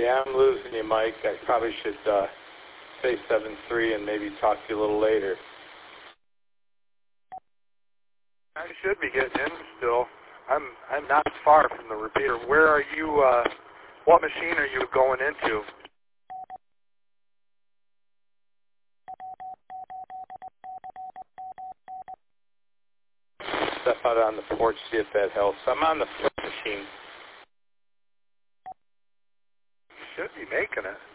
Yeah, I'm losing you, Mike. I probably should say 7-3 and maybe talk to you a little later. I should be getting in still. I'm not far from the repeater. Where are you? What machine are you going into? Step out on the porch, see if that helps. I'm on the flip machine. You should be making it.